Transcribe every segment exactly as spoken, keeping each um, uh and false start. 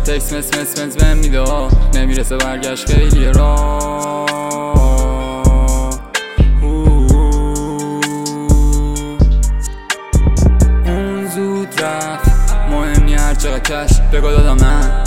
تکس مس مس مس بهم میده نمیرسه برگشت خیلی راه. اون زود رفت مهم نی هر چقدر کش بگو دادم من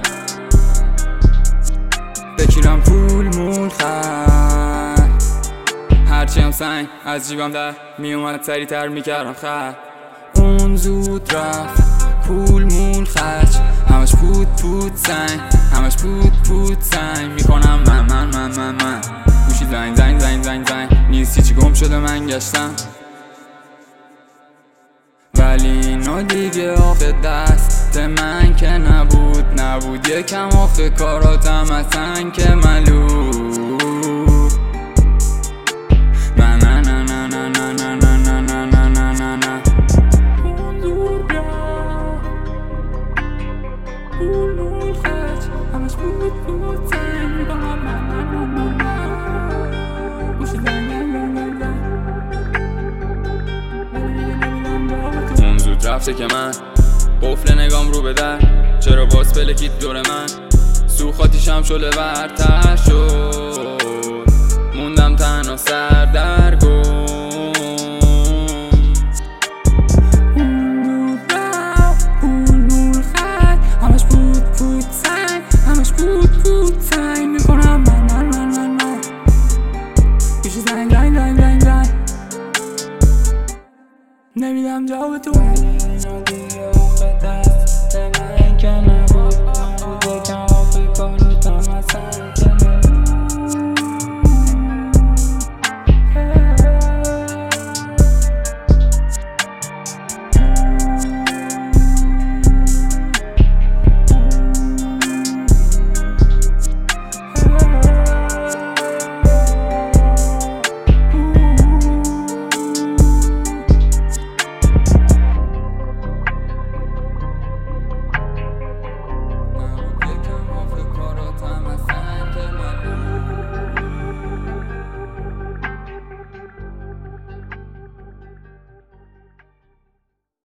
بکیرم پول مول خر هرچی هم سنگ از جیبم در میومد سریع تر میکردم خر. اون زود رفت پول مول خرج همش پود پود سنگ همش پود پود سنگ میکنم من من من من من گوشی زنگ زنگ زنگ زنگ زنگ نیست هیچی گم شده من گشتم ولی اینو دیگه آخ دست من که نبود نبود یکم آخ کاراتم اصلا که ملو نه نه نه نه نه نه نه نه نه نه نه نه نه پول خرج همش بود بود سنگ میکنم من من من من گوشی زنگ اون زود رفته که من قفل نگام رو به در چرا باز پلکید دور من سوخاتیشم شله ورتر شد موندم تنها سر در گم. اون زود رفت پول مول خرج همش بود بود سنگ همش بود بود سنگ میکنم من من من من من گوشی زنگ زنگ زنگ زنگ زنگ نمیدم جواب تو